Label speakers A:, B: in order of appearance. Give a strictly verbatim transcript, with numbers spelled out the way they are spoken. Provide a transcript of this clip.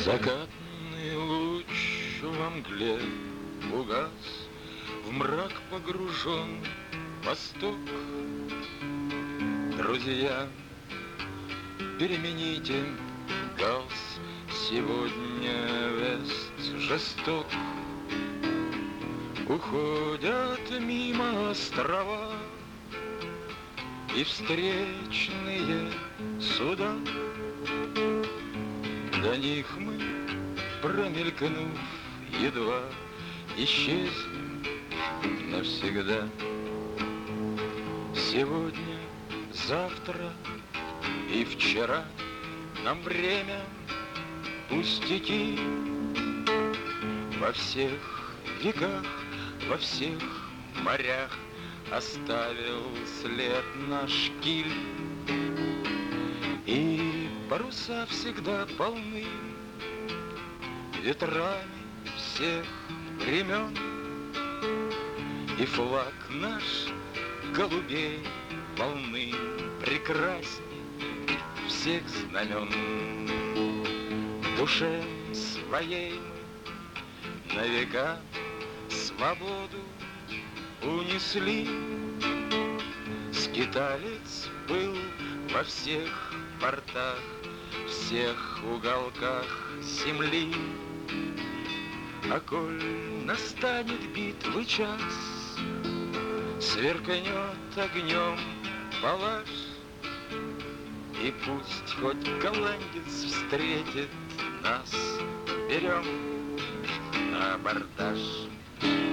A: Закатный луч во мгле угас, в мрак погружен восток. Друзья, перемените галс, сегодня вест жесток. Уходят мимо острова и встречные суда. До них мы, промелькнув, едва исчезнем навсегда. Сегодня, завтра и вчера нам время пустяки. Во всех веках, во всех морях оставил след наш киль. И паруса всегда полны ветрами всех времен. И флаг наш голубей волны прекрасней всех знамен. В душе своей мы на века свободу унесли. Скиталец был во всех портах, всех уголках земли. А коль настанет битвы час, сверкнет огнем палаш, и пусть хоть голландец встретит нас, берем на абордаж.